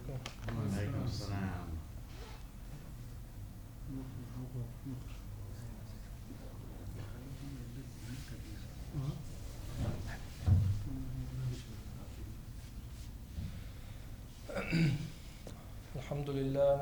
عليكم. وعليكم السلام. الحمد لله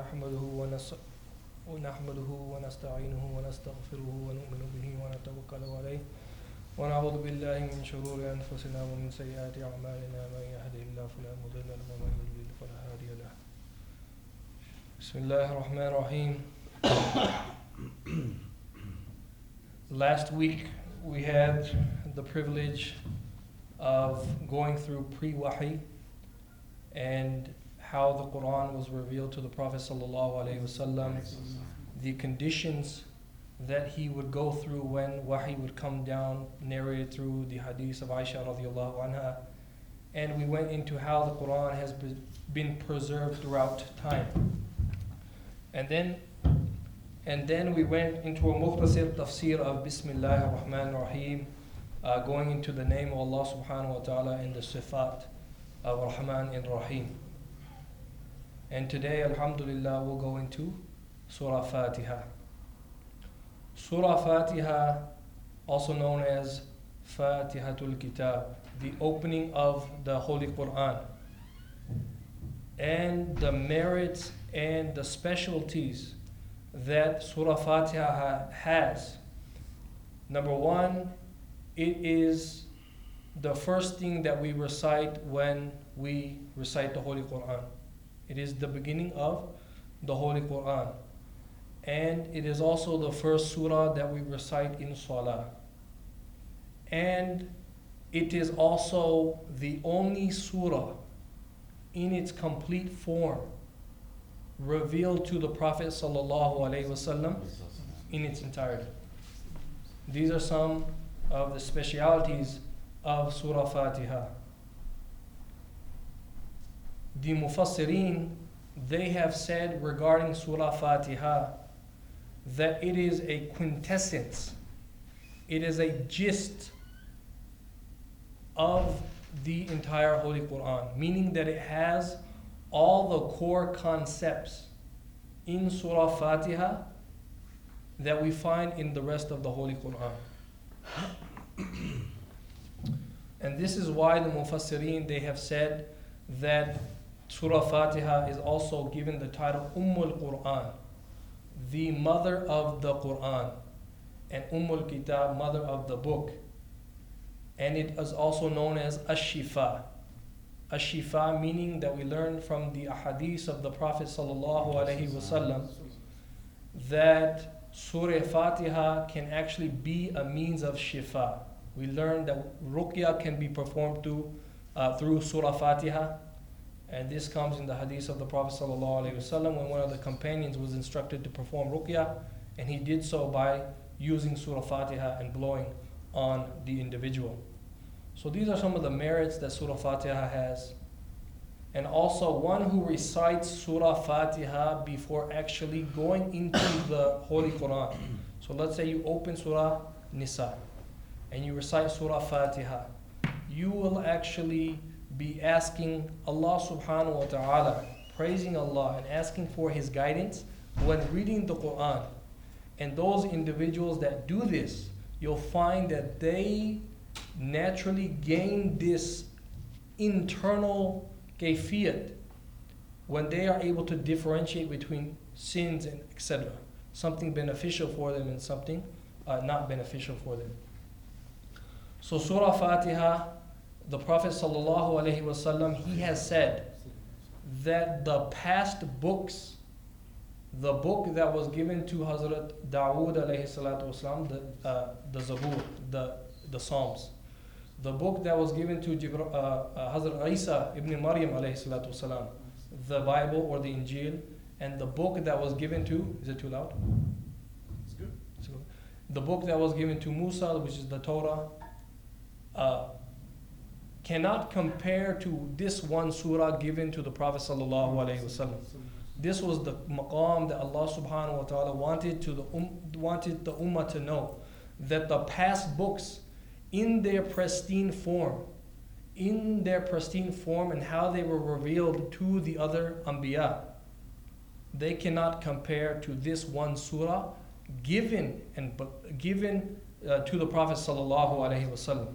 نحمده ونستعينه ونستغفره ونؤمن به ونتوكل عليه ونعوذ بالله من شرور أنفسنا ومن سيئات أعمالنا من يهده الله فلا مضل له ومن يضلل فلا هادي له. بسم الله الرحمن الرحيم. Last week we had the privilege of going through pre-Wahi and how the Quran was revealed to the Prophet ﷺ, the conditions that he would go through when Wahi would come down, narrated through the hadith of Aisha radiallahu anha. And we went into how the Quran has been preserved throughout time. And then we went into a mukhtasir tafsir of Bismillah ar-Rahman ar-Rahim, going into the name of Allah subhanahu wa ta'ala and the sifat of Rahman and Rahim. And today, alhamdulillah, we'll go into Surah Fatiha. Surah Fatiha, also known as Fatihatul Kitab, the opening of the Holy Quran, and the merits and the specialties that Surah Fatiha has. Number one, it is the first thing that we recite when we recite the Holy Quran. It is the beginning of the Holy Quran. And it is also the first surah that we recite in Salah. And it is also the only surah in its complete form revealed to the Prophet ﷺ in its entirety. These are some of the specialities of Surah Fatiha. The Mufassirin, they have said regarding Surah Fatiha that it is a quintessence, it is a gist of the entire Holy Quran, meaning that it has all the core concepts in Surah Fatiha that we find in the rest of the Holy Quran. And this is why the Mufassirin, they have said that Surah Fatiha is also given the title Quran, the mother of the Quran, and Kitab, mother of the book. And it is also known as Ash-Shifa. Ash-Shifa meaning that we learn from the ahadith of the Prophet ﷺ that Surah Fatiha can actually be a means of shifa. We learn that ruqya can be performed through Surah Fatiha. And this comes in the hadith of the Prophet ﷺ when one of the companions was instructed to perform ruqya, and he did so by using Surah Fatiha and blowing on the individual. So these are some of the merits that Surah Fatiha has. And also, one who recites Surah Fatiha before actually going into the Holy Quran. So let's say you open Surah Nisa and you recite Surah Fatiha. You will actually be asking Allah subhanahu wa ta'ala, praising Allah and asking for His guidance when reading the Quran. And those individuals that do this, you'll find that they naturally gain this internal kayfiyat when they are able to differentiate between sins and etc. Something beneficial for them and something not beneficial for them. So Surah Fatiha, the Prophet ﷺ, he has said that the past books, the book that was given to Hazrat Dawood alayhi salatu wasalam, the Zabur, the Psalms, the book that was given to Hazrat Isa ibn Maryam alayhi salatu wasalam, the Bible or the Injil, and the book that was given to, is it too loud? It's good. The book that was given to Musa, which is the Torah, cannot compare to this one surah given to the Prophet sallallahu alaihi wasallam. This was the maqam that Allah subhanahu wa ta'ala wanted the ummah to know, that the past books in their pristine form, in their pristine form and how they were revealed to the other Anbiya, they cannot compare to this one surah given to the Prophet sallallahu alaihi wasallam.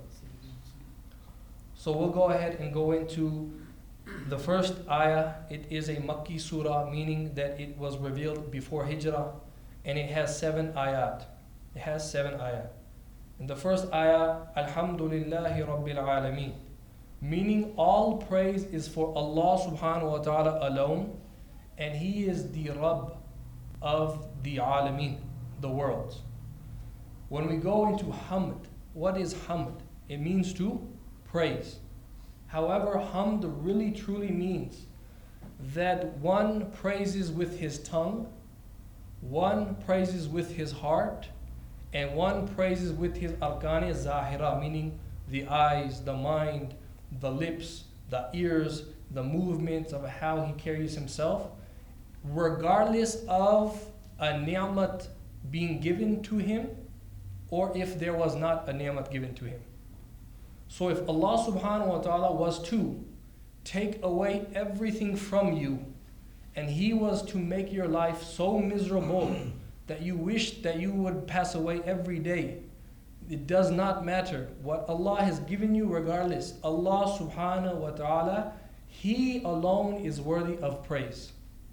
So we'll go ahead and go into the first ayah. It is a Makki surah, meaning that it was revealed before Hijrah, and it has 7 ayat. It has 7 ayat. In the first ayah, Alhamdulillahi Rabbil Alameen, meaning all praise is for Allah subhanahu wa ta'ala alone, and He is the Rabb of the Alameen, the worlds. When we go into Hamd, what is Hamd? It means to praise. However, Hamd really truly means that one praises with his tongue, one praises with his heart, and one praises with his arkani zahira, meaning the eyes, the mind, the lips, the ears, the movements of how he carries himself, regardless of a ni'mat being given to him, or if there was not a ni'mat given to him. So if Allah subhanahu wa ta'ala was to take away everything from you, and He was to make your life so miserable that you wish that you would pass away every day, it does not matter what Allah has given you. Regardless, Allah subhanahu wa ta'ala, He alone is worthy of praise.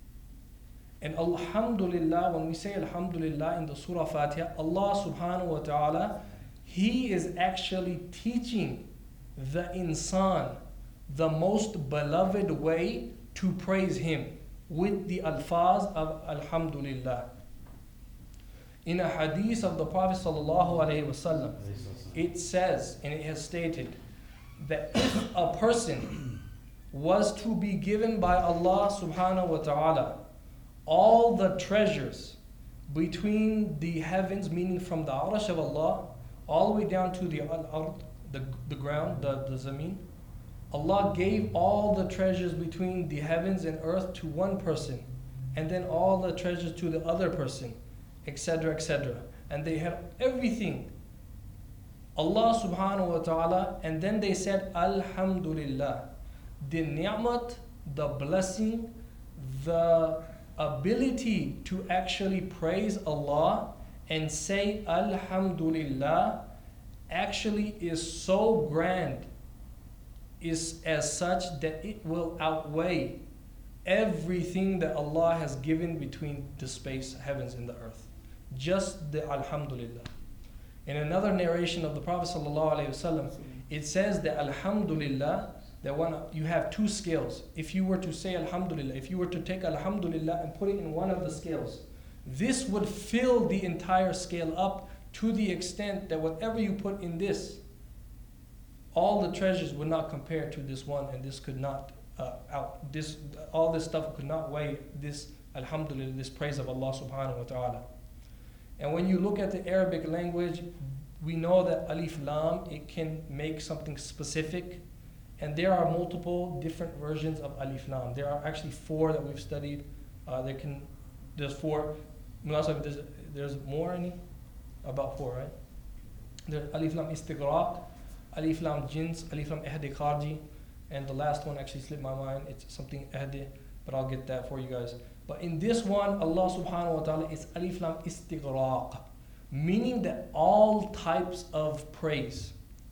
And alhamdulillah, when we say alhamdulillah in the surah Fatiha, Allah subhanahu wa ta'ala, He is actually teaching the insan the most beloved way to praise Him with the alfaz of alhamdulillah. In a hadith of the Prophet sallallahu alaihi wasallam, it says, and it has stated, that if a person was to be given by Allah subhanahu wa ta'ala all the treasures between the heavens, meaning from the arsh of Allah all the way down to the al-ard, the ground, the zameen, Allah gave all the treasures between the heavens and earth to one person, and then all the treasures to the other person, etc., etc. And they had everything. Allah subhanahu wa ta'ala, and then they said, Alhamdulillah. The ni'mat, the blessing, the ability to actually praise Allah and say Alhamdulillah actually is so grand, is as such that it will outweigh everything that Allah has given between the space, heavens and the earth. Just the Alhamdulillah. In another narration of the Prophet ﷺ, it says that Alhamdulillah, that when you have 2 scales, if you were to say Alhamdulillah, if you were to take Alhamdulillah and put it in one of the scales, this would fill the entire scale up to the extent that whatever you put in this, all the treasures would not compare to this one, and this could not all this stuff could not weigh this Alhamdulillah, this praise of Allah subhanahu wa ta'ala. And when you look at the Arabic language, we know that Alif Lam, it can make something specific, and there are multiple different versions of Alif Lam. There are actually 4 that we've studied. There's 4. There's more, any? About 4, right? There's Alif Lam Istighraq, Alif Lam Jins, Alif Lam Ihdi Kharji, and the last one actually slipped my mind. It's something Ihdi, but I'll get that for you guys. But in this one, Allah subhanahu wa ta'ala is Alif Lam Istighraq, meaning that all types of praise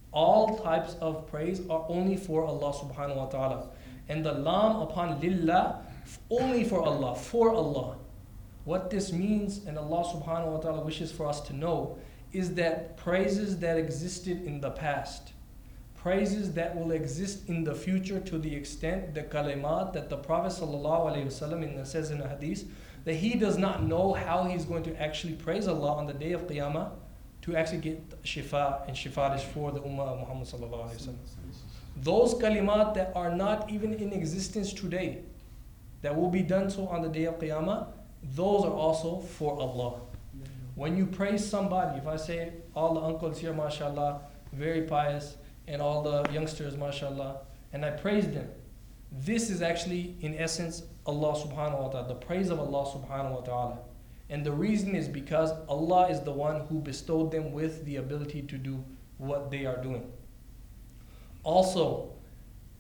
are only for Allah subhanahu wa ta'ala. And the Lam upon Lillah, only for Allah. What this means, and Allah subhanahu wa ta'ala wishes for us to know, is that praises that existed in the past, praises that will exist in the future, to the extent the kalimat that the Prophet sallallahu alaihi wasallam says in a hadith, that he does not know how he's going to actually praise Allah on the day of Qiyamah to actually get shifa, and shifa is for the ummah of Muhammad sallallahu alaihi wasallam. Those kalimat that are not even in existence today, that will be done so on the day of Qiyamah, those are also for Allah. When you praise somebody, if I say all the uncles here, mashallah, very pious, and all the youngsters, mashallah, and I praise them, this is actually, in essence, Allah subhanahu wa ta'ala, the praise of Allah subhanahu wa ta'ala. And the reason is because Allah is the one who bestowed them with the ability to do what they are doing. Also,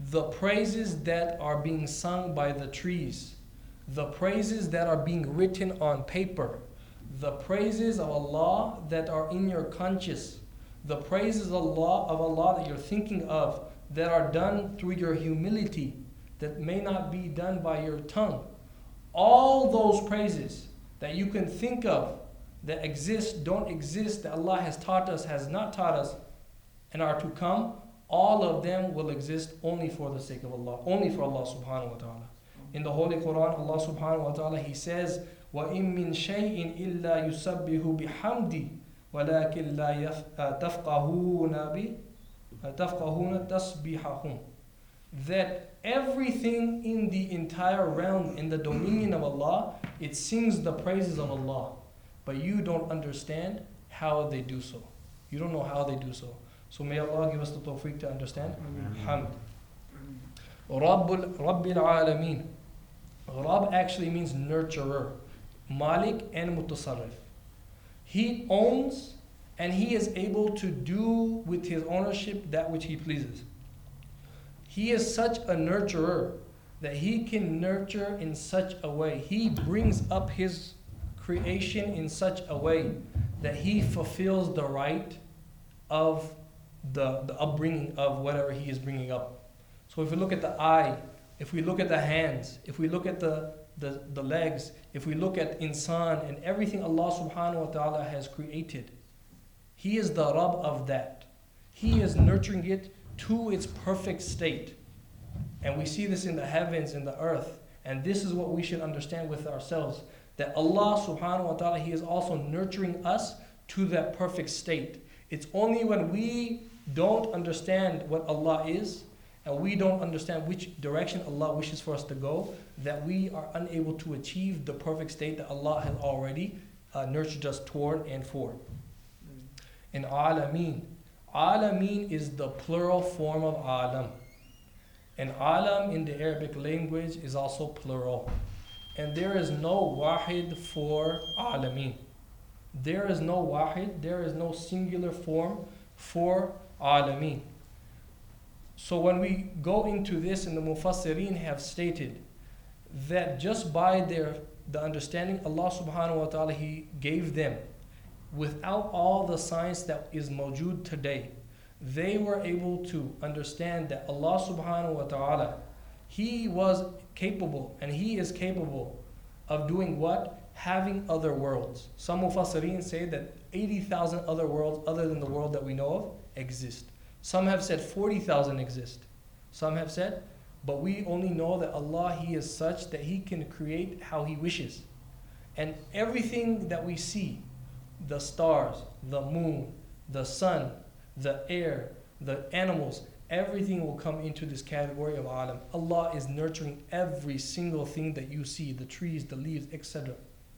the praises that are being sung by the trees, the praises that are being written on paper, the praises of Allah that are in your conscience, the praises of Allah that you're thinking of, that are done through your humility, that may not be done by your tongue. All those praises that you can think of that exist, don't exist, that Allah has taught us, has not taught us, and are to come, all of them will exist only for the sake of Allah, only for Allah subhanahu wa ta'ala. In the Holy Quran, Allah subhanahu wa ta'ala, He says, وَإِن مِّن شَيْءٍ إِلَّا يُسَبِّحُ بِحَمْدِهِ وَلَكِنْ لَا تَفْقَهُونَ تَسْبِحَهُمْ. That everything in the entire realm, in the dominion of Allah, it sings the praises of Allah. But you don't understand how they do so. You don't know how they do so. So may Allah give us the tawfiq to understand. Hamd. Rabbil Alameen. Rabb actually means nurturer. Malik and Mutasarrif. He owns and He is able to do with His ownership that which He pleases. He is such a nurturer that He can nurture in such a way. He brings up His creation in such a way that He fulfills the right of the upbringing of whatever He is bringing up. So if we look at the eye, if we look at the hands, if we look at the legs, if we look at insan and everything Allah subhanahu wa ta'ala has created, He is the Rabb of that. He is nurturing it to its perfect state. And we see this in the heavens, in the earth. And this is what we should understand with ourselves. That Allah subhanahu wa ta'ala, He is also nurturing us to that perfect state. It's only when we don't understand what Allah is, and we don't understand which direction Allah wishes for us to go, that we are unable to achieve the perfect state that Allah has already nurtured us toward and for. In Alameen. Alameen is the plural form of Alam. And Alam in the Arabic language is also plural. And there is no Wahid for Alameen. There is no Wahid, there is no singular form for Alameen. So when we go into this, and the Mufassirin have stated that just by the understanding Allah subhanahu wa ta'ala He gave them, without all the science that is mawjood today, they were able to understand that Allah subhanahu wa ta'ala, He was capable, and He is capable of doing what? Having other worlds. Some Mufassirin say that 80,000 other worlds other than the world that we know of exist. Some have said 40,000 exist. Some have said, but we only know that Allah, He is such that He can create how He wishes. And everything that we see, the stars, the moon, the sun, the air, the animals, everything will come into this category of alam. Allah is nurturing every single thing that you see, the trees, the leaves, etc.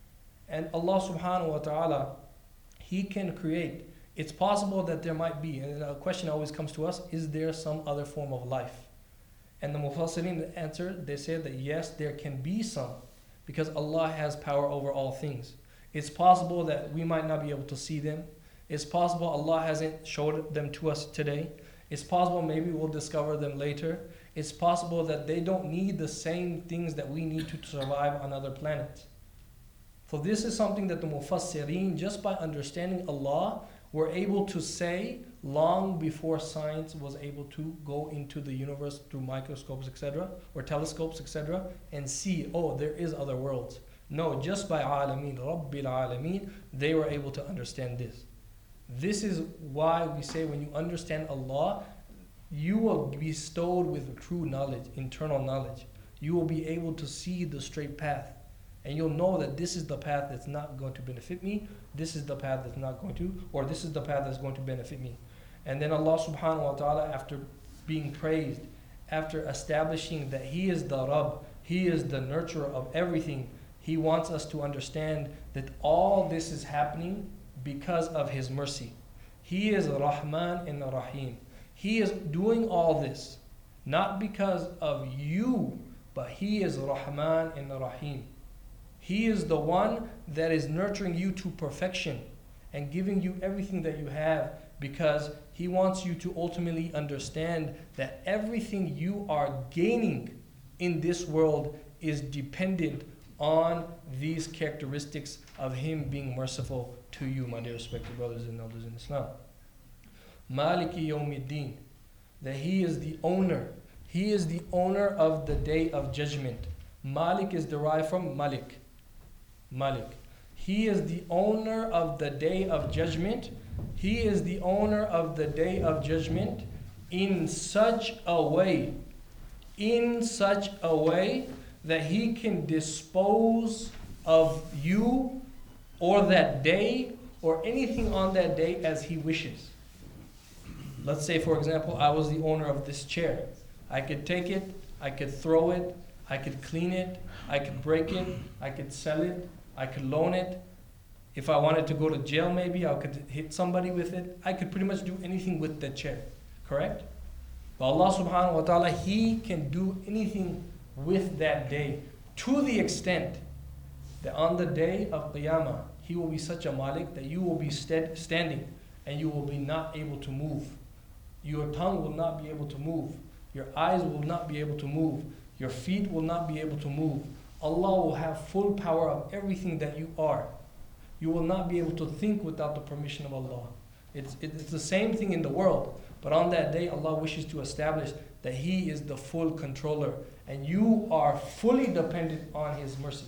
And Allah subhanahu wa ta'ala, He can create. It's possible that there might be, and a question always comes to us, is there some other form of life? And the Mufassirin answered, they said that yes, there can be some, because Allah has power over all things. It's possible that we might not be able to see them. It's possible Allah hasn't showed them to us today. It's possible maybe we'll discover them later. It's possible that they don't need the same things that we need to survive on other planets. So this is something that the Mufassirin, just by understanding Allah, were able to say long before science was able to go into the universe through microscopes, etc., or telescopes, etc., and see, oh, there is other worlds. No, just by Alameen, Rabbil Alameen, they were able to understand this. This is why we say when you understand Allah, you will be bestowed with true knowledge, internal knowledge. You will be able to see the straight path. And you'll know that this is the path that's not going to benefit me, this is the path that's not going to, or this is the path that's going to benefit me. And then Allah subhanahu wa ta'ala, after being praised, after establishing that He is the Rabb, He is the nurturer of everything, He wants us to understand that all this is happening because of His mercy. He is Rahman and Rahim. He is doing all this not because of you, but He is Rahman and Rahim. He is the one that is nurturing you to perfection and giving you everything that you have Because He wants you to ultimately understand that everything you are gaining in this world is dependent on these characteristics of Him being merciful to you, my dear respected brothers and elders in Islam. Maliki Yawmiddin, that He is the owner. He is the owner of the day of judgment. Malik is derived from Malik. Malik. He is the owner of the day of judgment. He is the owner of the day of judgment in such a way that He can dispose of you or that day or anything on that day as He wishes. Let's say, for example, I was the owner of this chair. I could take it, I could throw it, I could clean it, I could break it, I could sell it, I could loan it. If I wanted to go to jail, maybe I could hit somebody with it. I could pretty much do anything with that chair. Correct? But Allah subhanahu wa ta'ala, He can do anything with that day, to the extent that on the day of Qiyamah, He will be such a Malik that you will be standing and you will be not able to move. Your tongue will not be able to move. Your eyes will not be able to move. Your feet will not be able to move. Allah will have full power of everything that you are. You will not be able to think without the permission of Allah. It's the same thing in the world. But on that day, Allah wishes to establish that He is the full controller. And you are fully dependent on His mercy.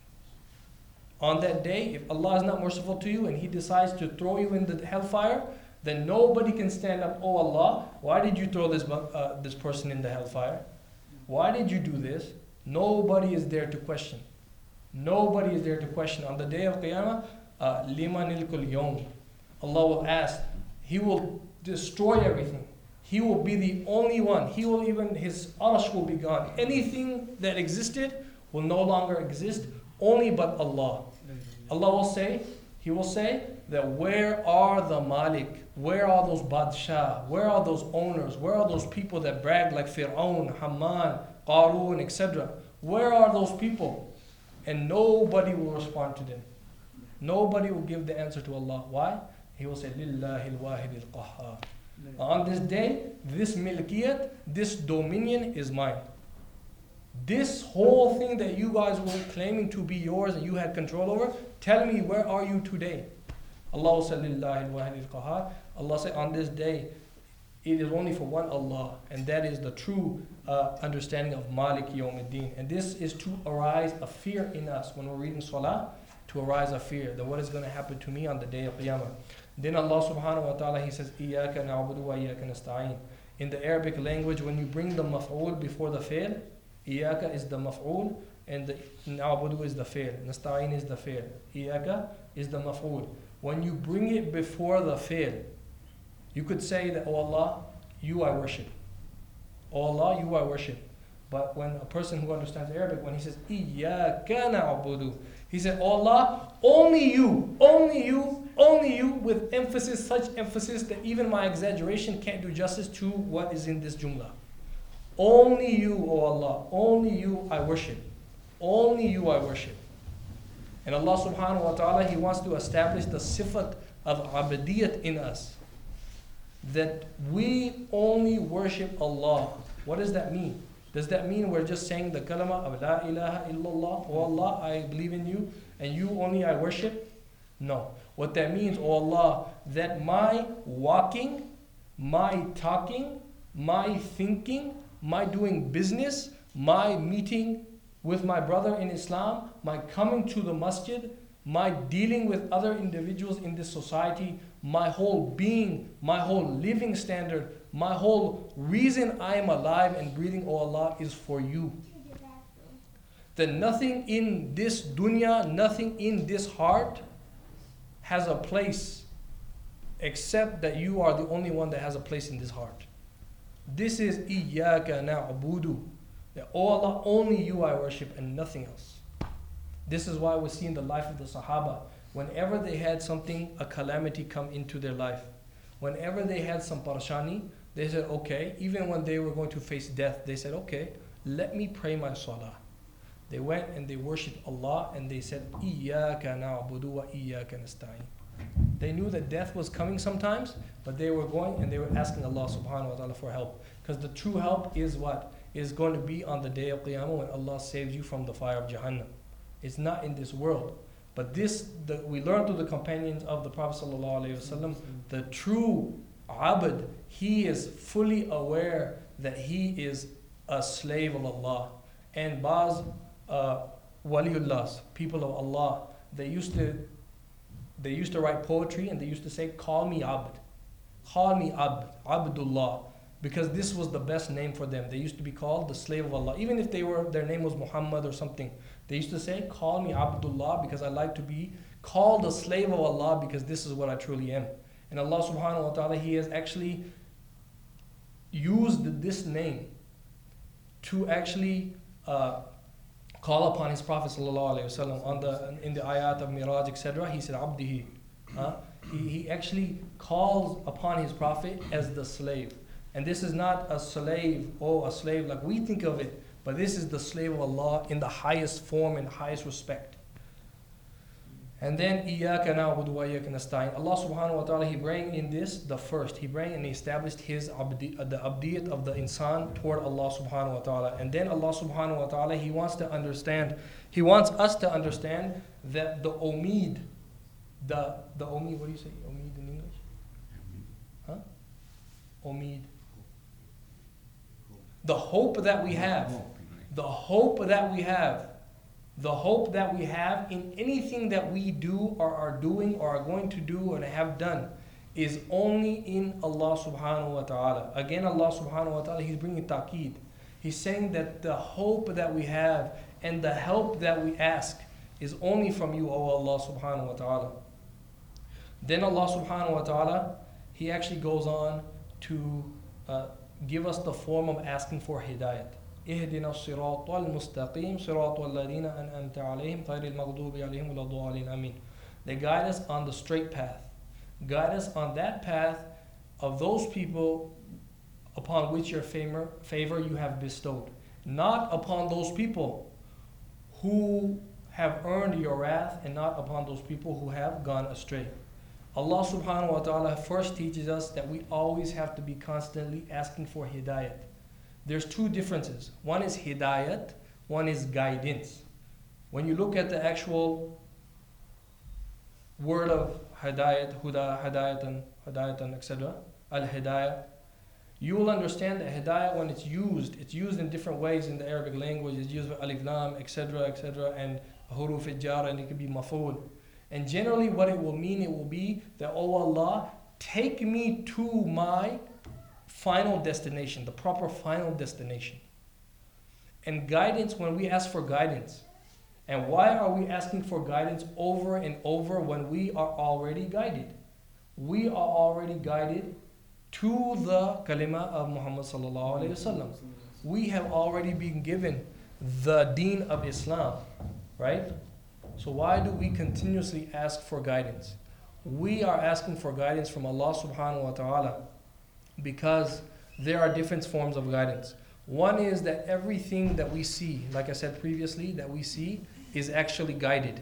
On that day, if Allah is not merciful to you and He decides to throw you in the hellfire, then nobody can stand up, oh Allah, why did you throw this person in the hellfire? Why did you do this? Nobody is there to question. Nobody is there to question. On the day of Qiyamah, limanil kul yawm. Allah will ask. He will destroy everything. He will be the only one. His arsh will be gone. Anything that existed will no longer exist, only but Allah. Allah will say, He will say that where are the Malik? Where are those Badshah? Where are those owners? Where are those people that brag like Fir'aun, Haman, Qarun, etc.? Where are those people? And nobody will respond to them. Nobody will give the answer to Allah. Why? He will say, Lillahi al-wahid al-qahhar. On this day, this milkiyat, this dominion is mine. This whole thing that you guys were claiming to be yours and you had control over, tell me, where are you today? Allah will say, Lillahi al-wahid al-qahhar. Allah say, on this day, it is only for one Allah, and that is the true understanding of Malik Yawmiddin. And this is to arise a fear in us when we're reading Salah, to arise a fear that what is going to happen to me on the day of Qiyamah. Then Allah subhanahu wa ta'ala, He says, Iyaka na'budu wa iyaka nasta'in. In the Arabic language, when you bring the maf'ul before the fi'l, Iyaka is the maf'ul, and the na'budu is the fi'l. Nasta'in is the fi'l. Iyaka is the maf'ul. When you bring it before the fi'l, you could say that, oh Allah, you I worship. Oh Allah, you I worship. But when a person who understands Arabic, when he says, Iyaka na'budu, he said, oh Allah, only you, with emphasis, such emphasis that even my exaggeration can't do justice to what is in this jumlah. Only you, oh Allah, only you I worship. Only you I worship. And Allah subhanahu wa ta'ala, He wants to establish the sifat of abadiyat in us. That we only worship Allah. What does that mean? Does that mean we're just saying the kalama of La ilaha illallah, oh Allah, I believe in you, and you only I worship? No. What that means, oh Allah, that my walking, my talking, my thinking, my doing business, my meeting with my brother in Islam, my coming to the masjid, my dealing with other individuals in this society, my whole being, my whole living standard, my whole reason I am alive and breathing, oh Allah, is for you. That nothing in this dunya, nothing in this heart has a place except that you are the only one that has a place in this heart. This is Iyaka na'budu. That, oh Allah, only you I worship and nothing else. This is why we see in the life of the Sahaba, whenever they had something, a calamity come into their life, whenever they had some parashani, they said, okay, even when they were going to face death, they said, okay, let me pray my salah. They went and they worshipped Allah and they said, إِيَّاكَ نَعْبُدُ وَإِيَّاكَ نَسْتَعِينُ. They knew that death was coming sometimes, but they were going and they were asking Allah subhanahu wa ta'ala for help. Because the true help is what? Is going to be on the day of Qiyamah when Allah saves you from the fire of Jahannam. It's not in this world. But we learn through the companions of the Prophet sallallahu alaihi wasallam, the true abd, he is fully aware that he is a slave of Allah. And Baz waliullahs, people of Allah, they used to write poetry and they used to say, call me abd, Abdullah, because this was the best name for them. They used to be called the slave of Allah. Even if their name was Muhammad or something, they used to say, call me Abdullah, because I like to be called a slave of Allah, because this is what I truly am. And Allah subhanahu wa ta'ala, He has actually used this name to actually call upon His Prophet sallallahu alaihi wasallam in the ayat of Miraj, etc. He said, Abdihi. He actually calls upon His Prophet as the slave. And this is not a slave, a slave like we think of it, but this is the slave of Allah in the highest form and highest respect. And then, إِيَّاكَ نَعْبُدُ وَإِيَّاكَ نَسْتَعِينُ. Allah subhanahu wa ta'ala, He bring in this the first. He bring and He established the abdiyat of the insan toward Allah subhanahu wa ta'ala. And then Allah subhanahu wa ta'ala, He wants us to understand that the omid, the omid, what do you say, omid in English? Huh? Omid. The hope that we have, the hope that we have in anything that we do or are doing or are going to do and have done is only in Allah subhanahu wa ta'ala. Again, Allah subhanahu wa ta'ala, He's bringing taqeed. He's saying that the hope that we have and the help that we ask is only from you, O Allah subhanahu wa ta'ala. Then Allah subhanahu wa ta'ala, He actually goes on to give us the form of asking for hidayat. اهدنا الصراط المستقيم صراط الذين أنعمت عليهم غير المغضوب عليهم ولا الضالين آمين. They guide us on the straight path. Guide us on that path of those people upon which your favor you have bestowed. Not upon those people who have earned your wrath, and not upon those people who have gone astray. Allah subhanahu wa ta'ala first teaches us that we always have to be constantly asking for hidayat. There's two differences. One is hidayat, one is guidance. When you look at the actual word of hidayat, huda, hidayatan, etc., al-hidayah, you will understand that hidayah, when it's used in different ways in the Arabic language. It's used with alif lam, etc., and huruf al-jar, and it could be maf'ul. And generally what it will be that, oh Allah, take me to my final destination, the proper final destination. And guidance, when we ask for guidance, and why are we asking for guidance over and over when we are already guided? We are already guided to the kalima of Muhammad sallallahu alaihi wasallam. We have already been given the deen of Islam, right? So why do we continuously ask for guidance? We are asking for guidance from Allah subhanahu wa ta'ala because there are different forms of guidance. One is that everything that we see, like I said previously, that we see is actually guided.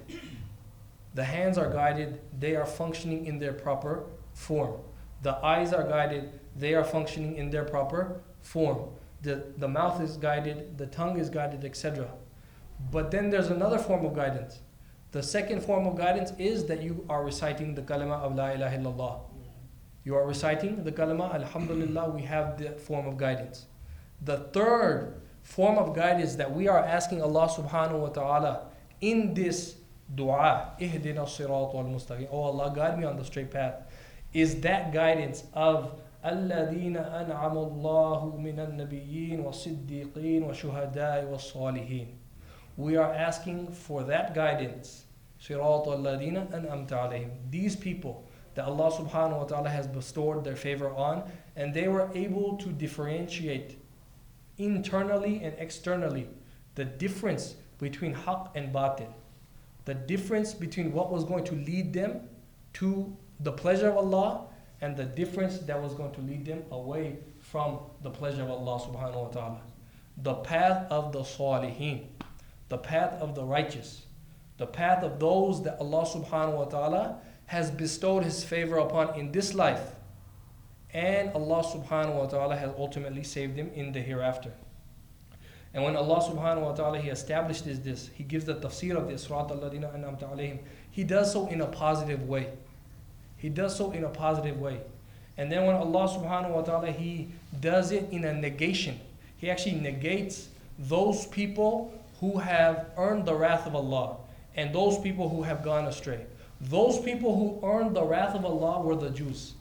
The hands are guided, they are functioning in their proper form. The eyes are guided, they are functioning in their proper form. The mouth is guided, the tongue is guided, etc. But then there's another form of guidance. The second form of guidance is that you are reciting the kalima of La ilaha illallah. You are reciting the kalima, alhamdulillah, we have that form of guidance. The third form of guidance that we are asking Allah subhanahu wa ta'ala in this dua, ihdina as-sirat wal-mustaqim, oh Allah, guide me on the straight path, is that guidance of الَّذِينَ أَنْعَمَ اللَّهُ مِنَ النَّبِيِّينَ وَالصِّدِّيقِينَ وَالشُّهَدَاءِ وَالصَّالِحِينَ. We are asking for that guidance. صِرَاطَ الَّذِينَ أَنْعَمْتَ عَلَيْهِمْ. These people that Allah subhanahu wa ta'ala has bestowed their favor on, and they were able to differentiate internally and externally the difference between haqq and batil. The difference between what was going to lead them to the pleasure of Allah and the difference that was going to lead them away from the pleasure of Allah subhanahu wa ta'ala. The path of the salihin. The the path of the righteous, the path of those that Allah subhanahu wa ta'ala has bestowed His favor upon in this life, and Allah subhanahu wa ta'ala has ultimately saved them in the hereafter. And when Allah subhanahu wa ta'ala He established this, He gives the tafsir of the Sirat alladhina an'amta alayhim. He does so in a positive way. He does so in a positive way. And then when Allah subhanahu wa ta'ala He does it in a negation, He actually negates those people who have earned the wrath of Allah and those people who have gone astray. Those people who earned the wrath of Allah were the Jews.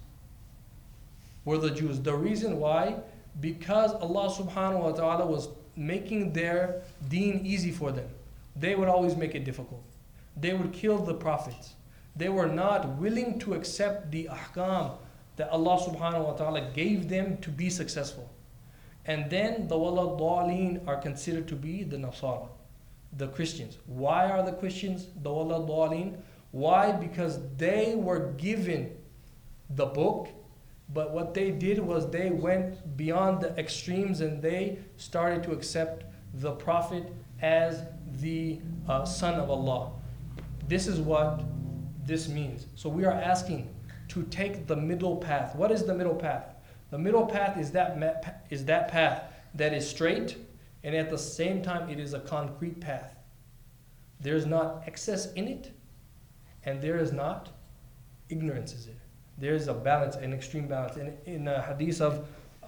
The reason why? Because Allah subhanahu wa ta'ala was making their deen easy for them. They would always make it difficult. They would kill the prophets. They were not willing to accept the ahkam that Allah subhanahu wa ta'ala gave them to be successful. And then the wala dhalin are considered to be the Nasara, the Christians. Why are the Christians the wala dhalin? Why? Because they were given the book, but what they did was they went beyond the extremes and they started to accept the Prophet as the son of Allah. This is what this means. So we are asking to take the middle path. What is the middle path? The middle path is that path that is straight, and at the same time it is a concrete path. There is not excess in it, and there is not ignorance is there. There is a balance, an extreme balance. In the hadith of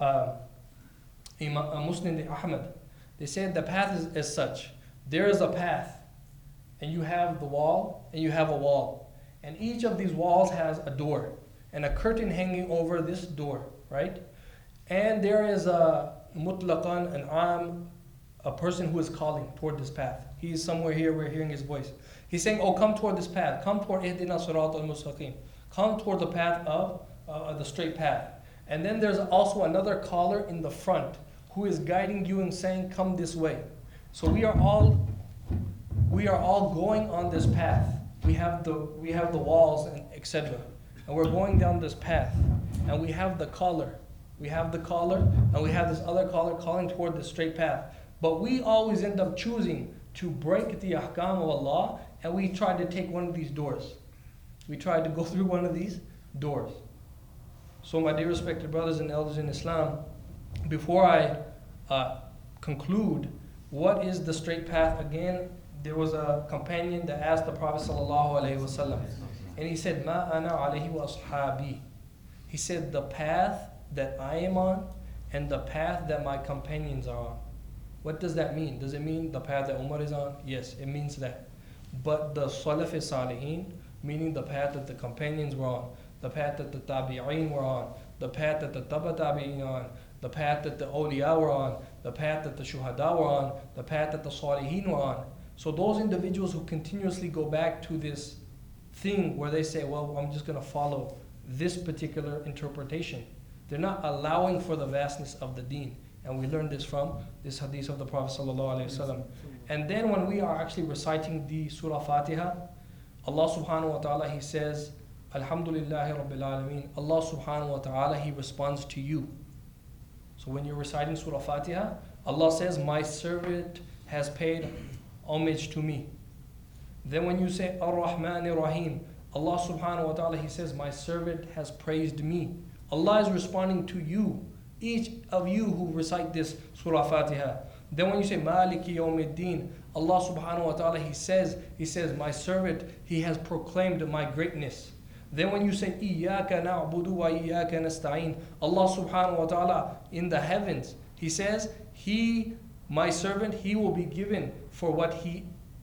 Muslim Ahmad, they said the path is as such. There is a path, and you have the wall, and you have a wall. And each of these walls has a door, and a curtain hanging over this door, right? And there is a mutlaqan, a person who is calling toward this path. He is somewhere here, we're hearing his voice. He's saying, oh, come toward this path. Come toward ihdina sirat al-mustaqim. Come toward the path of the straight path. And then there's also another caller in the front who is guiding you and saying, come this way. So we are all going on this path. We have the walls and etc. And we're going down this path. And we have the caller. We have the caller and we have this other caller calling toward the straight path. But we always end up choosing to break the ahkam of Allah, and we try to take one of these doors. We try to go through one of these doors. So my dear respected brothers and elders in Islam, before I conclude, what is the straight path? Again, there was a companion that asked the Prophet ﷺ, and he said, "Ma ana alayhi wa ashabi." He said, the path that I am on and the path that my companions are on. What does that mean? Does it mean the path that Umar is on? Yes, it means that. But the Salaf Salihin, meaning the path that the companions were on, the path that the Tabi'een were on, the path that the Taba Tabi'een on, the path that the awliya were on, the path that the shuhada were on, the path that the Salihin were on. So those individuals who continuously go back to this thing where they say, well, I'm just going to follow this particular interpretation, they're not allowing for the vastness of the deen. And we learned this from this hadith of the Prophet ﷺ. And then when we are actually reciting the Surah Fatiha, Allah subhanahu wa ta'ala, He says, Alhamdulillahi Rabbil Alameen. Allah subhanahu wa ta'ala, He responds to you. So when you're reciting Surah Fatiha, Allah says, my servant has paid homage to me. Then when you say Ar-Rahman Ar-Rahim, Allah subhanahu wa ta'ala, He says, my servant has praised me. Allah is responding to you, each of you who recite this Surah Fatiha. Then when you say Maliki Yawmiddin, Allah subhanahu wa ta'ala, He says, my servant, he has proclaimed my greatness. Then when you say Iyyaka na'budu wa iyyaka nasta'in, Allah subhanahu wa ta'ala in the heavens, He says, my servant, he will be given for what he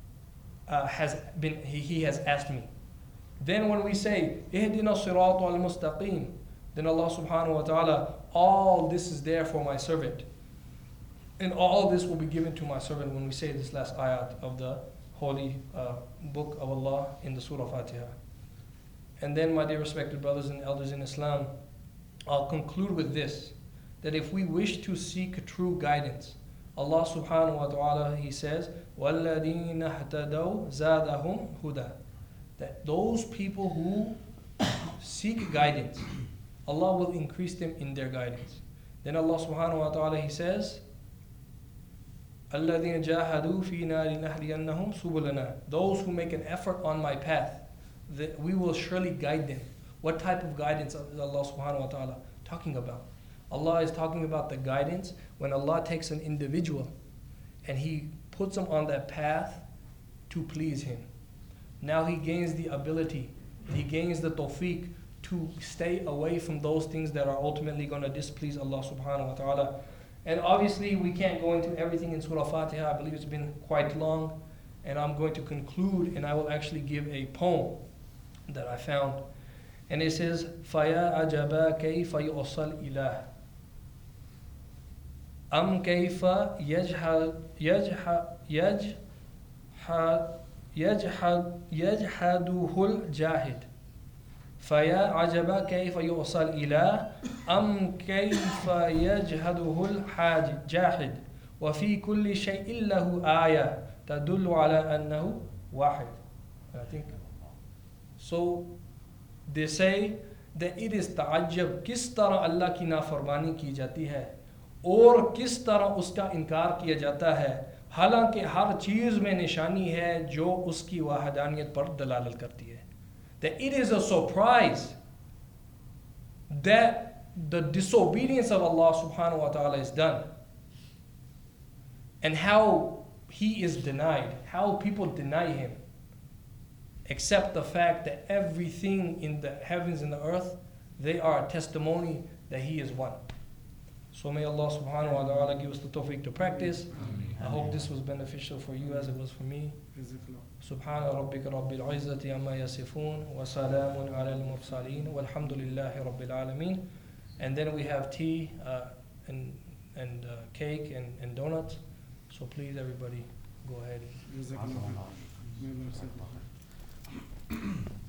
has asked me. Then when we say Ihdina sirat al-mustaqim, then Allah subhanahu wa ta'ala, all this is there for my servant. And all this will be given to my servant when we say this last ayat of the holy book of Allah in the Surah Fatiha. And then, my dear respected brothers and elders in Islam, I'll conclude with this, that if we wish to seek true guidance, Allah subhanahu wa ta'ala, He says, وَالَّذِينَ اهْتَدَوْا زَادَهُمْ هُدًى, that those people who seek guidance, Allah will increase them in their guidance. Then Allah subhanahu wa ta'ala, He says, الَّذِينَ جَاهَدُوا فِينَا لِنَهْدِيَنَّهُمْ سُبُلَنَا. Those who make an effort on my path, that we will surely guide them. What type of guidance is Allah subhanahu wa ta'ala talking about? Allah is talking about the guidance when Allah takes an individual and He puts him on that path to please Him. Now he gains the ability, he gains the tawfiq to stay away from those things that are ultimately going to displease Allah subhanahu wa ta'ala. And obviously we can't go into everything in Surah Fatiha. I believe it's been quite long. And I'm going to conclude, and I will actually give a poem that I found. And it says, فَيَا عَجَبَا كَيْفَ يُؤْصَلْ إِلَهِ أَمْ كَيْفَ يَجْحَدُهُ الْجَاهِدُ فَيَا عَجَبَا كَيْفَ يُؤْصَلْ إِلَهِ أَمْ كَيْفَ يَجْحَدُهُ الْجَاهِدُ وَفِي كُلِّ شَيْءٍ لَهُ آيَةٌ تَدُلُّ عَلَىٰ أَنَّهُ واحد. I think so. They say that it is ta'ajjab किस तरह अल्लाह की नाफरमानी की जाती है और किस तरह उसका इनकार किया जाता है, हालांकि हर चीज़ में निशानी है जो उसकी वहदानियत पर दलालत करती है. That it is a surprise that the disobedience of Allah subhanahu wa ta'ala is done, and how He is denied, how people deny Him, except the fact that everything in the heavens and the earth, they are a testimony that He is one. So may Allah subhanahu wa ta'ala give us the tawfiq to practice. I hope this was beneficial for you as it was for me. سبحان ربك رب العزة عما يصفون وسلام على المرسلين والحمد لله رب العالمين. And then we have tea and cake and donuts. So please everybody go ahead.